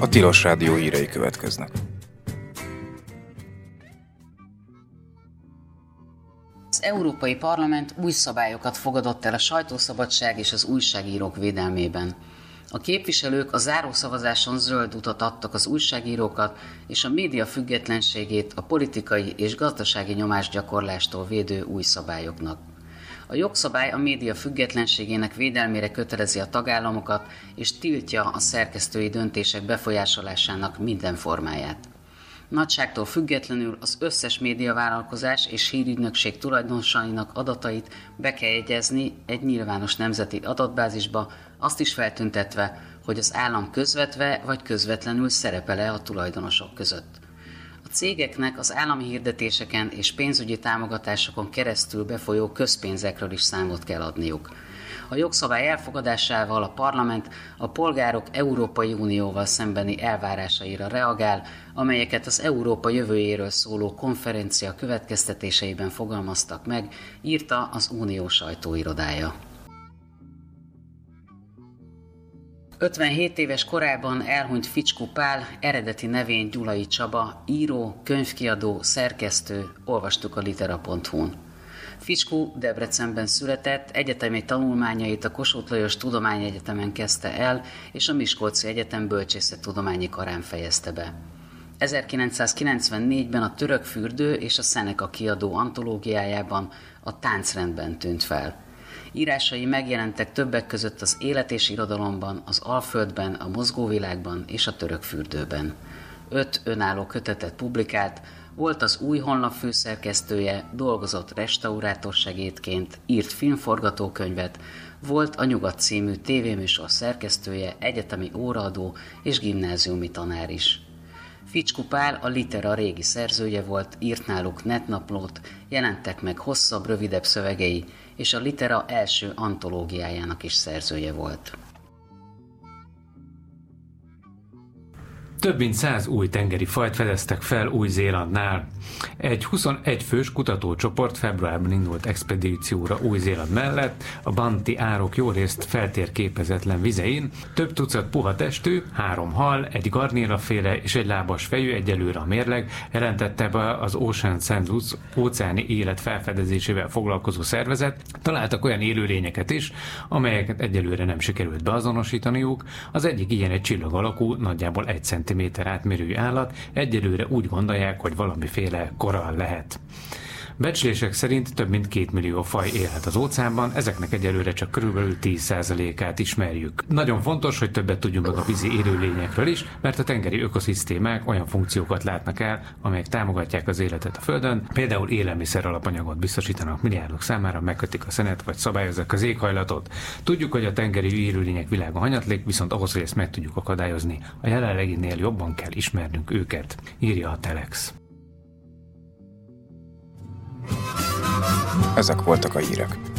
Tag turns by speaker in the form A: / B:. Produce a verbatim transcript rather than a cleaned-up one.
A: Tilos Rádió hírei következnek.
B: Az Európai Parlament új szabályokat fogadott el a sajtószabadság és az újságírók védelmében. A képviselők a zárószavazáson zöld utat adtak az újságírókat és a média függetlenségét a politikai és gazdasági nyomásgyakorlástól védő új szabályoknak. A jogszabály a média függetlenségének védelmére kötelezi a tagállamokat és tiltja a szerkesztői döntések befolyásolásának minden formáját. Nagyságtól függetlenül az összes médiavállalkozás és hírügynökség tulajdonosainak adatait be kell jegyezni egy nyilvános nemzeti adatbázisba, azt is feltüntetve, hogy az állam közvetve vagy közvetlenül szerepel-e a tulajdonosok között. A cégeknek az állami hirdetéseken és pénzügyi támogatásokon keresztül befolyó közpénzekről is számot kell adniuk. A jogszabály elfogadásával a parlament a polgárok Európai Unióval szembeni elvárásaira reagál, amelyeket az Európa jövőjéről szóló konferencia következtetéseiben fogalmaztak meg, írta az Unió sajtóirodája. ötvenhét éves korában elhunyt Ficskó Pál, eredeti nevén Gyulai Csaba, író, könyvkiadó, szerkesztő, olvastuk a litera pont hu-n. Ficskó Debrecenben született, egyetemi tanulmányait a Kossuth Lajos Tudományegyetemen kezdte el, és a Miskolci Egyetem bölcsészettudományi karán fejezte be. ezerkilencszázkilencvennégyben a Török fürdő és a Szeneka kiadó antológiájában a táncrendben tűnt fel. Írásai megjelentek többek között az Élet és irodalomban, az Alföldben, a Mozgóvilágban és a Török fürdőben. Öt önálló kötetet publikált, volt az Új Honlap főszerkesztője, dolgozott restaurátor segédként, írt filmforgatókönyvet, volt a Nyugat című tévéműsor szerkesztője, egyetemi óraadó és gimnáziumi tanár is. Ficskó Pál a Litera régi szerzője volt, írt náluk netnaplót, jelentek meg hosszabb, rövidebb szövegei, és a Litera első antológiájának is szerzője volt.
C: Több mint száz új tengeri fajt fedeztek fel Új-Zélandnál. Egy huszonegy fős kutatócsoport februárban indult expedícióra Új-Zéland mellett, a Banti árok jó részt feltérképezetlen vizein. Több tucat puha testű, három hal, egy garnélaféle és egy lábas fejű, egyelőre a mérleg, jelentette be az Ocean Census óceáni élet felfedezésével foglalkozó szervezet. Találtak olyan élőlényeket is, amelyeket egyelőre nem sikerült beazonosítaniuk. Az egyik ilyen egy csillag alakú, nagyjából egy centiméter átmérőjű állat, egyelőre úgy gondolják, hogy valamiféle korall lehet. Becslések szerint több mint két millió faj élhet az óceánban, ezeknek egyelőre csak körülbelül tíz százalékát ismerjük. Nagyon fontos, hogy többet tudjunk meg a vízi élőlényekről is, mert a tengeri ökoszisztémák olyan funkciókat látnak el, amelyek támogatják az életet a Földön, például élelmiszer alapanyagot biztosítanak milliárdok számára, megkötik a szenet vagy szabályozzák az éghajlatot. Tudjuk, hogy a tengeri élőlények világa hanyatlik, viszont ahhoz, hogy ezt meg tudjuk akadályozni, a jelenleginél jobban kell ismernünk őket, írja a Telex.
A: Ezek voltak a hírek.